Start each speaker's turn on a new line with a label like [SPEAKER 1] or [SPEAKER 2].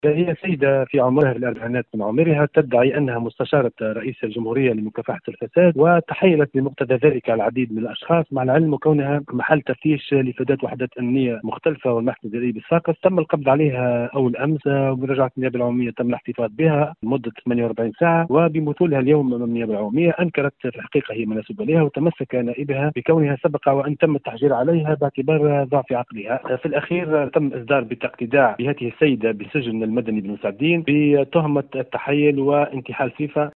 [SPEAKER 1] هي سيدة في عمرها الأربعينات من عمرها، تدعي أنها مستشارة رئيس الجمهورية لمكافحة الفساد، وتحيلت بمقتضى ذلك العديد من الأشخاص، مع العلم كونها محل تفتيش لإفادات وحدات أمنية مختلفة. والمحكمة الجزائرية بالساقط تم القبض عليها أول أمس، وبرجعة النيابة العمومية تم الاحتفاظ بها لمدة 48 ساعة، وبمثولها اليوم أمام النيابة العمومية أنكرت في الحقيقة هي منسوبة لها، وتمسك نائبها بكونها سبق وأن تم التحجير عليها باعتبار ضعف عقلها. في الأخير تم إصدار بطاقة ايداع بهذه السيدة بالسجن المدني بن سعدين بتهمة التحيل وانتحال فيفا.